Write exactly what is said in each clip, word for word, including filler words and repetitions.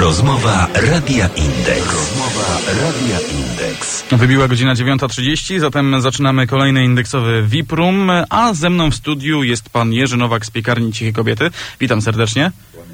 Rozmowa Radia Indeks. Rozmowa Radia Indeks. Wybiła godzina dziewiąta trzydzieści, zatem zaczynamy kolejny indeksowy V I P Room, a ze mną w studiu jest pan Jerzy Nowak z Piekarni Ciche Kobiety. Witam serdecznie.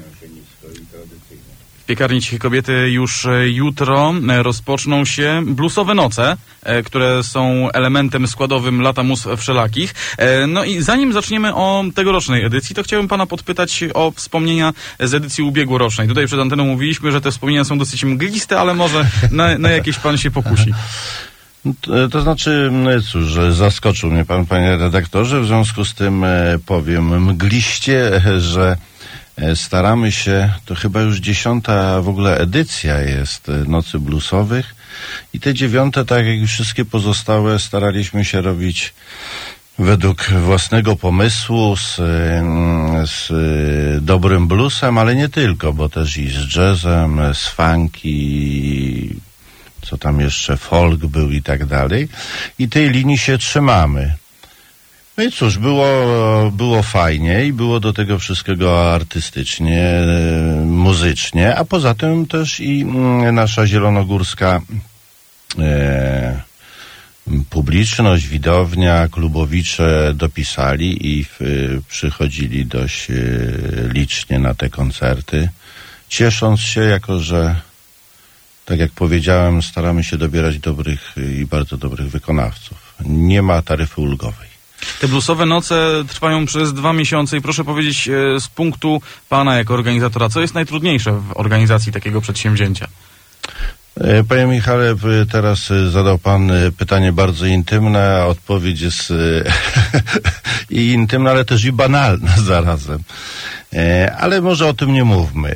W Piekarni Ciche Kobiety już jutro rozpoczną się bluesowe noce, które są elementem składowym Lata Mus Wszelakich. No i zanim zaczniemy o tegorocznej edycji, to chciałbym pana podpytać o wspomnienia z edycji ubiegłorocznej. Tutaj przed anteną mówiliśmy, że te wspomnienia są dosyć mgliste, ale może na, na jakieś pan się pokusi. To, to znaczy, no cóż, że zaskoczył mnie pan, panie redaktorze, w związku z tym powiem mgliście, że staramy się, to chyba już dziesiąta w ogóle edycja jest Nocy Bluesowych i te dziewiąte, tak jak i wszystkie pozostałe, staraliśmy się robić według własnego pomysłu, z, z dobrym bluesem, ale nie tylko, bo też i z jazzem, z funky, co tam jeszcze, folk był i tak dalej. I tej linii się trzymamy. No i cóż, było, było fajnie i było do tego wszystkiego artystycznie, muzycznie, a poza tym też i nasza zielonogórska e, publiczność, widownia, klubowicze dopisali i w, przychodzili dość e, licznie na te koncerty, ciesząc się, jako że, tak jak powiedziałem, staramy się dobierać dobrych i bardzo dobrych wykonawców. Nie ma taryfy ulgowej. Te bluesowe noce trwają przez dwa miesiące i proszę powiedzieć z punktu pana jako organizatora, co jest najtrudniejsze w organizacji takiego przedsięwzięcia? Panie Michale, teraz zadał pan pytanie bardzo intymne, a odpowiedź jest i intymna, ale też i banalna zarazem. Ale może o tym nie mówmy.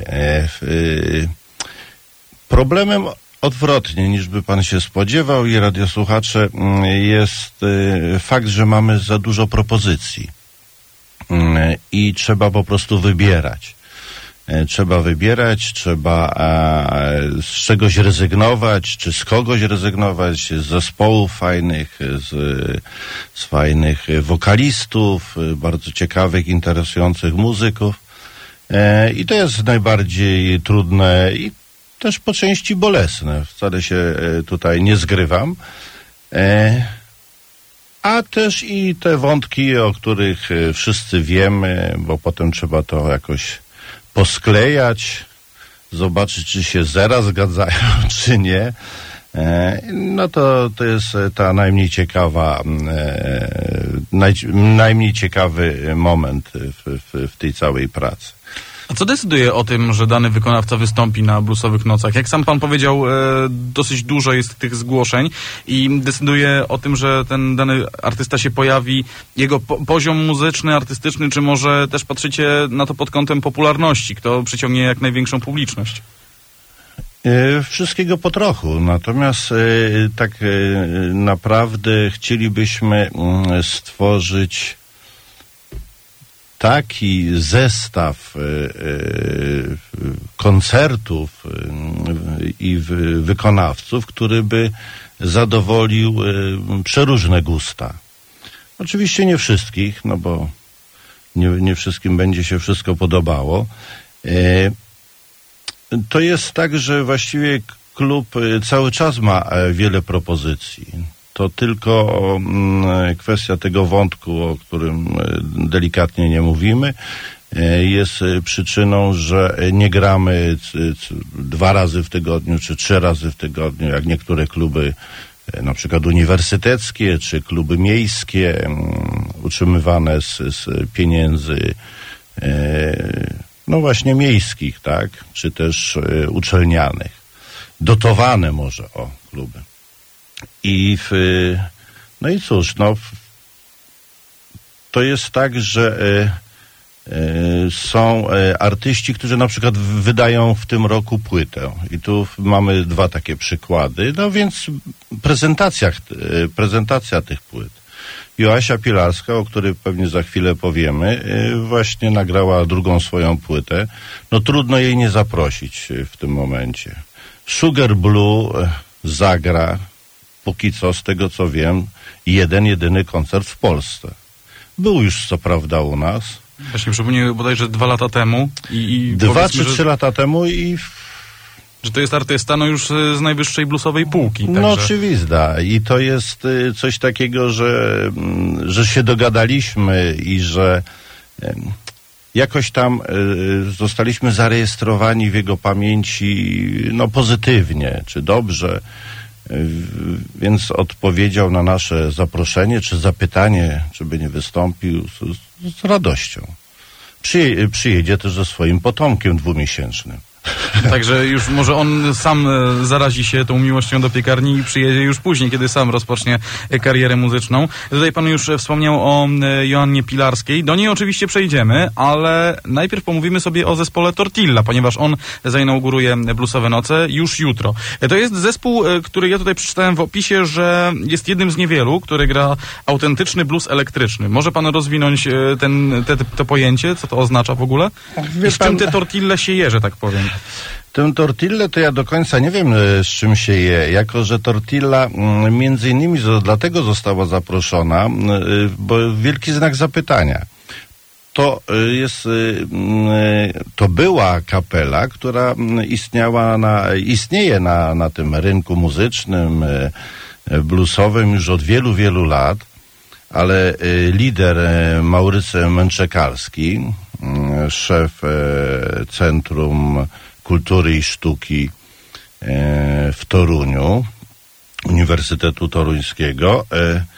Problemem odwrotnie niż by pan się spodziewał i radiosłuchacze, jest fakt, że mamy za dużo propozycji i trzeba po prostu wybierać. Trzeba wybierać, trzeba z czegoś rezygnować, czy z kogoś rezygnować, z zespołów fajnych, z, z fajnych wokalistów, bardzo ciekawych, interesujących muzyków. I to jest najbardziej trudne i też po części bolesne. Wcale się tutaj nie zgrywam. A też i te wątki, o których wszyscy wiemy, bo potem trzeba to jakoś posklejać, zobaczyć, czy się zera zgadzają, czy nie. No to, to jest ta najmniej ciekawa, naj, najmniej ciekawy moment w, w, w tej całej pracy. A co decyduje o tym, że dany wykonawca wystąpi na bluesowych nocach? Jak sam pan powiedział, e, dosyć dużo jest tych zgłoszeń i decyduje o tym, że ten dany artysta się pojawi, jego po- poziom muzyczny, artystyczny, czy może też patrzycie na to pod kątem popularności? Kto przyciągnie jak największą publiczność? E, wszystkiego po trochu. Natomiast e, tak e, naprawdę chcielibyśmy m, stworzyć taki zestaw y, y, koncertów y, i y, wykonawców, który by zadowolił y, przeróżne gusta. Oczywiście nie wszystkich, no bo nie, nie wszystkim będzie się wszystko podobało. Y, to jest tak, że właściwie klub y, cały czas ma y, wiele propozycji. To tylko mm, kwestia tego wątku, o którym delikatnie nie mówimy, jest przyczyną, że nie gramy c, c, dwa razy w tygodniu, czy trzy razy w tygodniu, jak niektóre kluby, na przykład uniwersyteckie, czy kluby miejskie, um, utrzymywane z, z pieniędzy, e, no właśnie miejskich, tak, czy też e, uczelnianych. Dotowane może, o, kluby. I w, no i cóż, no to jest tak, że e, e, są e, artyści, którzy na przykład wydają w tym roku płytę i tu mamy dwa takie przykłady, no więc prezentacja, e, prezentacja tych płyt. Joasia Pilarska, o której pewnie za chwilę powiemy, e, właśnie nagrała drugą swoją płytę, no trudno jej nie zaprosić w tym momencie. Sugar Blue e, zagra póki co, z tego co wiem, jeden, jedyny koncert w Polsce. Był już co prawda u nas. Właśnie przypomnę bodajże dwa lata temu. I, i Dwa czy że... trzy lata temu i Że to jest artysta no już z najwyższej bluesowej półki. No także. oczywista. I to jest y, coś takiego, że, y, że się dogadaliśmy i że y, jakoś tam y, zostaliśmy zarejestrowani w jego pamięci no pozytywnie, czy dobrze. Y, więc odpowiedział na nasze zaproszenie, czy zapytanie, czy by nie wystąpił z, z radością. Przyje, przyjedzie też ze swoim potomkiem dwumiesięcznym. Także już może on sam zarazi się tą miłością do piekarni i przyjedzie już później, kiedy sam rozpocznie karierę muzyczną. Tutaj pan już wspomniał o Joannie Pilarskiej. Do niej oczywiście przejdziemy, ale najpierw pomówimy sobie o zespole Tortilla, ponieważ on zainauguruje Bluesowe Noce już jutro. To jest zespół, który ja tutaj przeczytałem w opisie, że jest jednym z niewielu, który gra autentyczny blues elektryczny. Może pan rozwinąć ten, te, to pojęcie, co to oznacza w ogóle? I z czym te Tortille się je, że tak powiem? Tę tortillę to ja do końca nie wiem, z czym się je, jako że tortilla między innymi dlatego została zaproszona, bo wielki znak zapytania. To jest, to była kapela, która istniała na, istnieje na, na tym rynku muzycznym, bluesowym już od wielu, wielu lat, ale lider Maurycy Męczekalski, szef Centrum Kultury i Sztuki w Toruniu, Uniwersytetu Toruńskiego,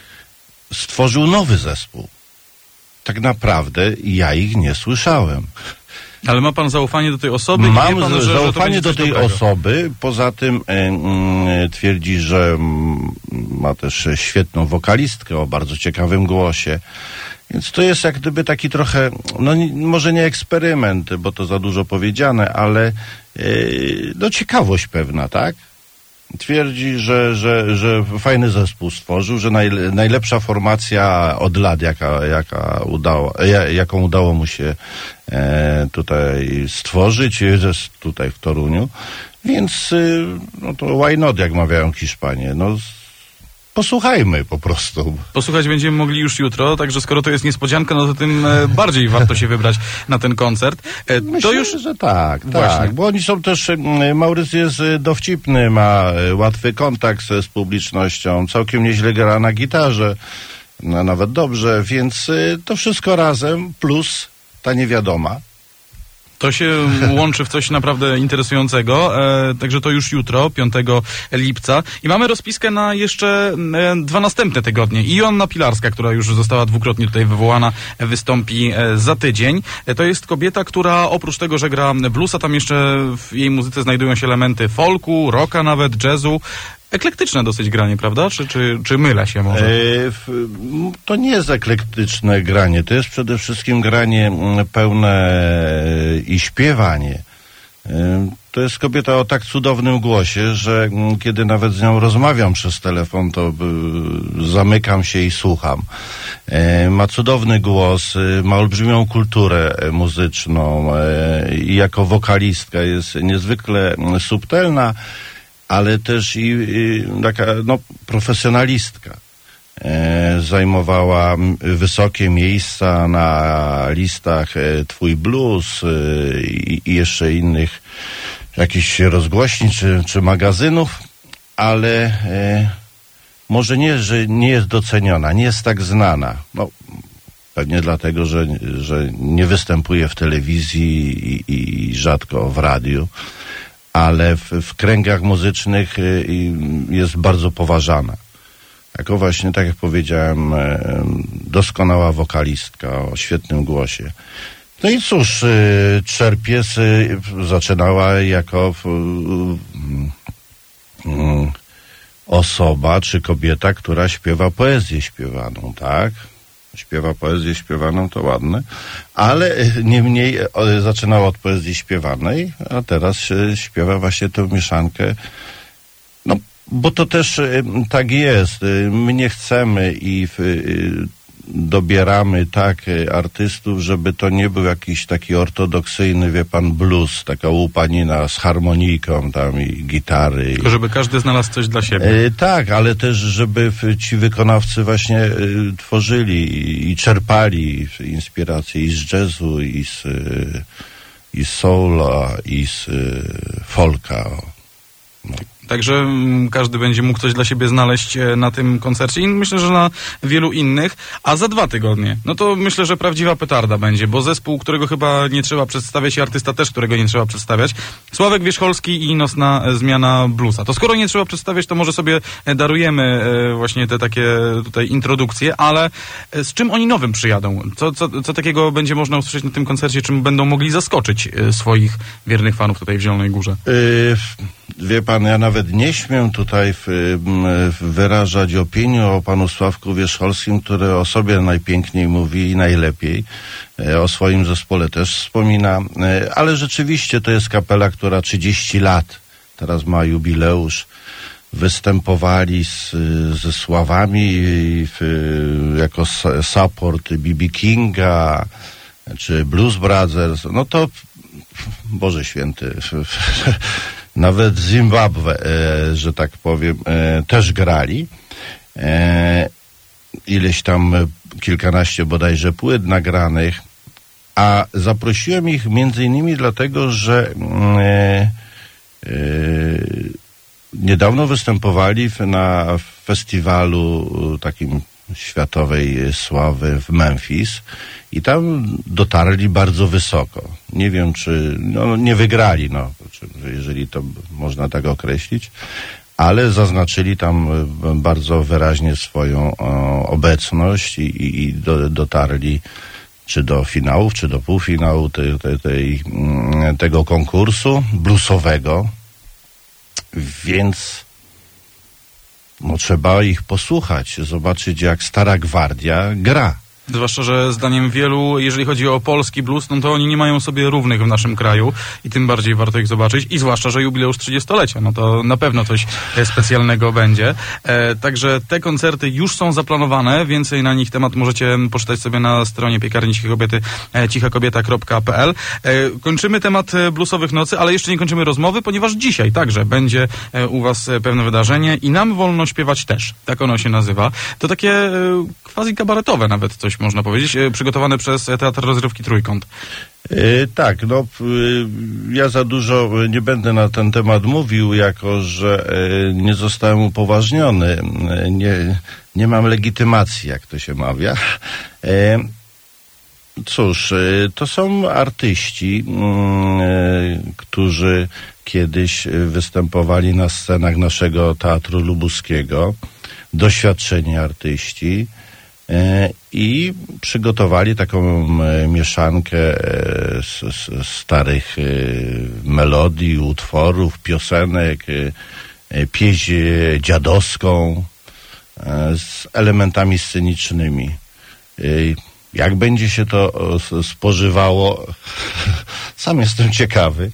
stworzył nowy zespół. Tak naprawdę ja ich nie słyszałem. Ale ma pan zaufanie do tej osoby? Mam i wie pan, że, zaufanie że do tej dobrego. osoby. Poza tym e, e, twierdzi, że m, ma też świetną wokalistkę o bardzo ciekawym głosie. Więc to jest jak gdyby taki trochę, no może nie eksperyment, bo to za dużo powiedziane, ale e, no ciekawość pewna, tak? Twierdzi, że, że, że fajny zespół stworzył, że najle, najlepsza formacja od lat, jaka, jaka udało, jaką udało mu się e, tutaj stworzyć, jest tutaj w Toruniu. Więc y, no to why not, jak mawiają Hiszpanie. No, posłuchajmy po prostu. Posłuchać będziemy mogli już jutro, także skoro to jest niespodzianka, no to tym e, bardziej warto się wybrać na ten koncert. E, Myślę, to już... że tak, Właśnie. tak, bo oni są też, Maurycy jest dowcipny, ma łatwy kontakt z publicznością, całkiem nieźle gra na gitarze, no, nawet dobrze, więc to wszystko razem, plus ta niewiadoma. To się łączy w coś naprawdę interesującego, e, także to już jutro, piątego lipca. I mamy rozpiskę na jeszcze e, dwa następne tygodnie. I Joanna Pilarska, która już została dwukrotnie tutaj wywołana, wystąpi e, za tydzień. E, to jest kobieta, która oprócz tego, że gra bluesa, tam jeszcze w jej muzyce znajdują się elementy folku, rocka nawet, jazzu. Eklektyczne dosyć granie, prawda? Czy, czy, czy mylę się może? E, w, to nie jest eklektyczne granie, to jest przede wszystkim granie pełne i śpiewanie. E, to jest kobieta o tak cudownym głosie, że kiedy nawet z nią rozmawiam przez telefon, to y, zamykam się i słucham. E, ma cudowny głos, y, ma olbrzymią kulturę muzyczną e, i jako wokalistka jest niezwykle subtelna, ale też i, i taka no, profesjonalistka. E, zajmowała wysokie miejsca na listach e, Twój Blues e, i, i jeszcze innych jakichś rozgłośni czy, czy magazynów, ale e, może nie, że nie jest doceniona, nie jest tak znana. No, pewnie dlatego, że, że nie występuje w telewizji i, i rzadko w radiu. Ale w, w kręgach muzycznych y, jest bardzo poważana. Jako właśnie, tak jak powiedziałem, y, doskonała wokalistka o świetnym głosie. No i cóż, y, czerpie, y, zaczynała jako y, y, osoba czy kobieta, która śpiewa poezję śpiewaną, tak? Śpiewa poezję śpiewaną, to ładne, ale niemniej zaczynała od poezji śpiewanej, a teraz śpiewa właśnie tę mieszankę. No, bo to też tak jest. My nie chcemy i dobieramy tak artystów, żeby to nie był jakiś taki ortodoksyjny, wie pan, blues, taka łupanina z harmonijką tam i gitary. Tylko żeby każdy znalazł coś dla siebie. E, tak, ale też żeby ci wykonawcy właśnie e, tworzyli i, i czerpali inspiracje i z jazzu, i z, e, i z soula, i z e, folka. O, no. Także mm, każdy będzie mógł coś dla siebie znaleźć e, na tym koncercie i myślę, że na wielu innych. A za dwa tygodnie, no to myślę, że prawdziwa petarda będzie, bo zespół, którego chyba nie trzeba przedstawiać i artysta też, którego nie trzeba przedstawiać. Sławek Wierzcholski i Nocna Zmiana Bluesa. To skoro nie trzeba przedstawiać, to może sobie darujemy e, właśnie te takie tutaj introdukcje, ale e, z czym oni nowym przyjadą? Co, co, co takiego będzie można usłyszeć na tym koncercie, czym będą mogli zaskoczyć e, swoich wiernych fanów tutaj w Zielonej Górze? Yy, wie pan, ja nawet nie śmiem tutaj w, w wyrażać opinii o panu Sławku Wierzcholskim, który o sobie najpiękniej mówi i najlepiej. O swoim zespole też wspomina, ale rzeczywiście to jest kapela, która trzydzieści lat teraz ma jubileusz. Występowali z, ze Sławami w, jako support B B Kinga czy Blues Brothers. No to Boże Święty, nawet Zimbabwe, e, że tak powiem, e, też grali. E, ileś tam, kilkanaście bodajże płyt nagranych, a zaprosiłem ich między innymi dlatego, że e, e, niedawno występowali w, na festiwalu takim światowej sławy w Memphis i tam dotarli bardzo wysoko. Nie wiem, czy no, nie wygrali, no, jeżeli to można tak określić, ale zaznaczyli tam bardzo wyraźnie swoją o, obecność i, i, i do, dotarli czy do finałów, czy do półfinału tej, tej, tej, tego konkursu bluesowego, więc no trzeba ich posłuchać, zobaczyć jak Stara Gwardia gra. Zwłaszcza, że zdaniem wielu, jeżeli chodzi o polski blues, no to oni nie mają sobie równych w naszym kraju i tym bardziej warto ich zobaczyć. I zwłaszcza, że jubileusz trzydziestolecia, no to na pewno coś specjalnego będzie. E, także te koncerty już są zaplanowane. Więcej na nich temat możecie poczytać sobie na stronie Piekarni Ciche Kobiety, e, cicha kobieta kropka p l. E, kończymy temat bluesowych nocy, ale jeszcze nie kończymy rozmowy, ponieważ dzisiaj także będzie e, u was pewne wydarzenie i nam wolno śpiewać też. Tak ono się nazywa. To takie e, quasi kabaretowe nawet coś można powiedzieć, przygotowane przez Teatr Rozrywki Trójkąt. Yy, tak, no yy, ja za dużo nie będę na ten temat mówił, jako że yy, nie zostałem upoważniony, yy, nie, nie mam legitymacji, jak to się mawia. Yy, cóż, yy, to są artyści, yy, którzy kiedyś występowali na scenach naszego Teatru Lubuskiego, doświadczeni artyści, i przygotowali taką mieszankę z, z starych melodii, utworów, piosenek, pieśń dziadowską z elementami scenicznymi. Jak będzie się to spożywało, sam jestem ciekawy.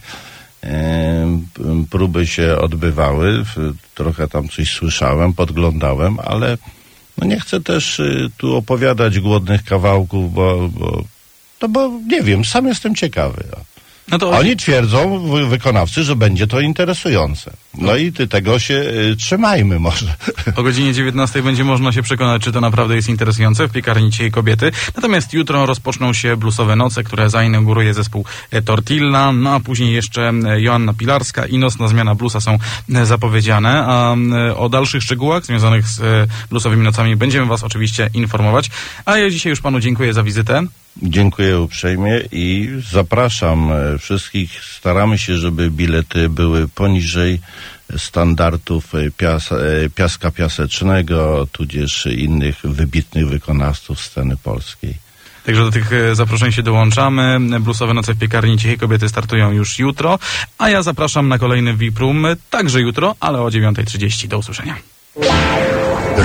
Próby się odbywały, trochę tam coś słyszałem, podglądałem, ale no nie chcę też y, tu opowiadać głodnych kawałków, bo, bo, no bo nie wiem, sam jestem ciekawy. No to oni twierdzą, wy, wykonawcy, że będzie to interesujące. No, no. i ty, tego się y, trzymajmy może. O godzinie dziewiętnastej będzie można się przekonać, czy to naprawdę jest interesujące w Piekarni Cichej Kobiety. Natomiast jutro rozpoczną się bluesowe noce, które zainauguruje zespół Tortilla, no a później jeszcze Joanna Pilarska i Nocna Zmiana Bluesa są zapowiedziane. A o dalszych szczegółach związanych z bluesowymi nocami będziemy was oczywiście informować. A ja dzisiaj już panu dziękuję za wizytę. Dziękuję uprzejmie i zapraszam wszystkich. Staramy się, żeby bilety były poniżej standardów pias, Piaska Piasecznego, tudzież innych wybitnych wykonawców sceny polskiej. Także do tych zaproszeń się dołączamy. Bluesowe noce w Piekarni Cichej Kobiety startują już jutro, a ja zapraszam na kolejny V I P Room także jutro, ale o dziewiątej trzydzieści. Do usłyszenia.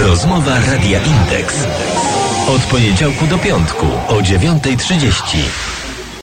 Rozmowa Radia Indeks. Od poniedziałku do piątku o dziewiątej trzydzieści.